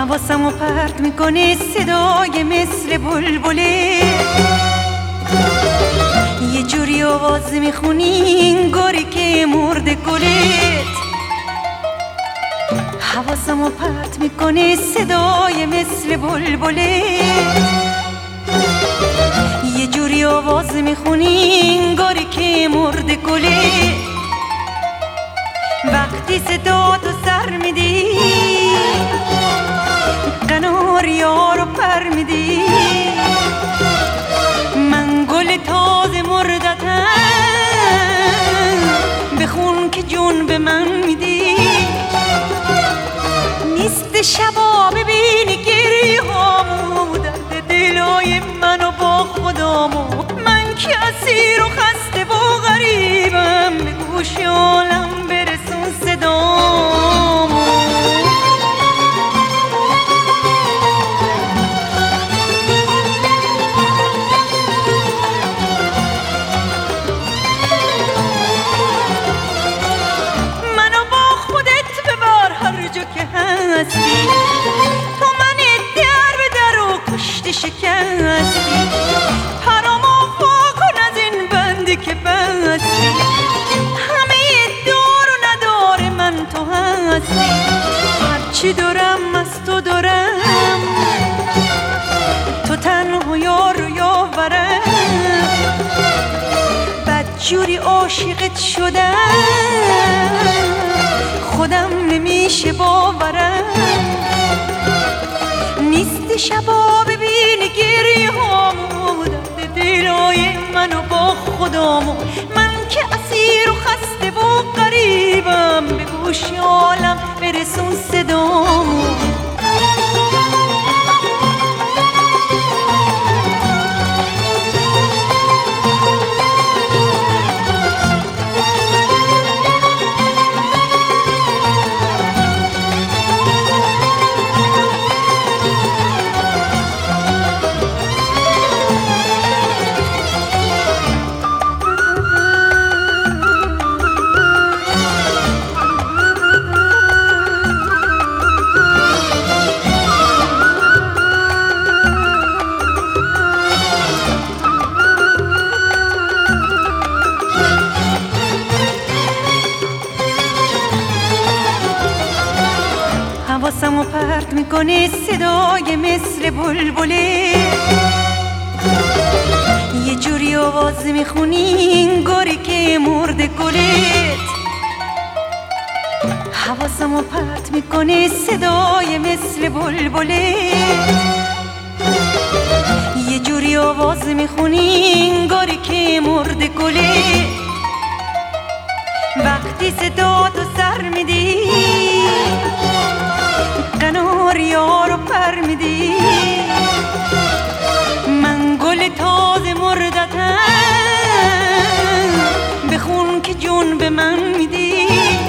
حواسمو پرت میکنه صدای مثل بلبله، یه جوری آواز میخونی انگاری که مرده گلت. حواسمو پرت میکنه صدای مثل بلبله، یه جوری آواز میخونی انگاری که مرده گلت. وقتی صدا تو سر میدی قناریا رو پر میدی، من گل تازه مردتم بخون که جون به من میدی. نیست شبا ببینی گریه هامو درد دلای منو با خدامو، من که اسیر و خسته و غریبم به گوش عالم برسون صدامو. منو با خودت ببر هر جا که هستی، تو من در به در و کشت شکستی. پرامو واکن از این بندی که بستی، همه دار و ندار من تو هستی. هرچی دارم از تو دارم، تو تنها یار و یاورم. بدجوری عاشقت شدم خودم نمیشه باورم. نیست شبا ببینی گریه هامو درد دلای منو با خدامو، من که اسیر و خسته و غریبم به گوش عالم برسون صدامو. حواسمو پرت میکنه صدای مثل بلبله، یه جوری آواز میخونی انگاری که مرده گلت. حواسمو پرت میکنه صدای مثل بلبله، یه جوری آواز میخونی انگاری که مرده گلت. وقتی صدا تو سر میدی قناریا رو پر میدی، من گل تازه مردتم بخون که جون به من میدی.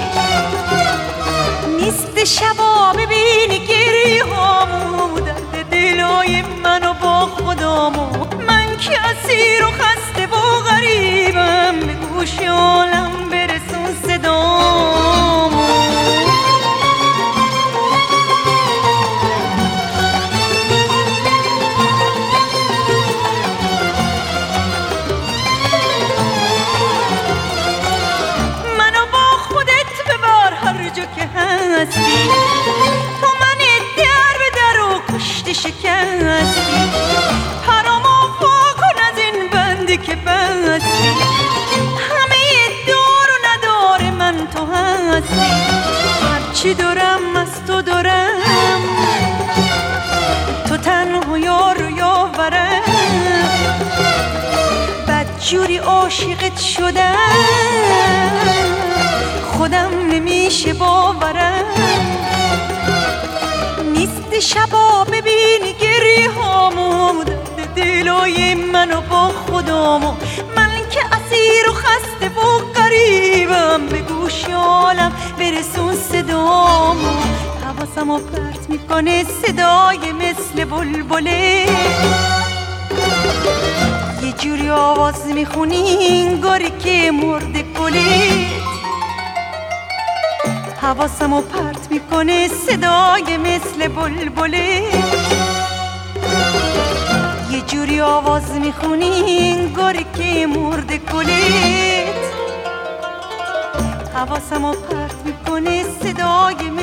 نیست شبا ببینی گریه هامو درد دلای منو با خدامو، من که اسیر و خسته و غریبم به گوش عالم برسون صدامو. تو من در به در و کشت شکستی. پرامو واکن از این بندی که بستی، همه دار و ندار من تو هستی. هرچی دارم از تو دارم، تو تنها یار و یاورم. بدجوری عاشقت شدم خودم نمیشه باورم. نیست شبا ببینی گریه هامو درد دلای منو با خدامو، من که اسیر و خسته و غریبم به گوش عالم برسون صدامو. حواسمو پرت میکنه صدای مثل بلبله، یه جوری آواز میخونی انگاری که مرده گلت. حواسمو پرت میکنه صدای مثل بلبله، یه جوری آواز میخونی انگاری که مرده کلت. حواسمو پرت میکنه صدای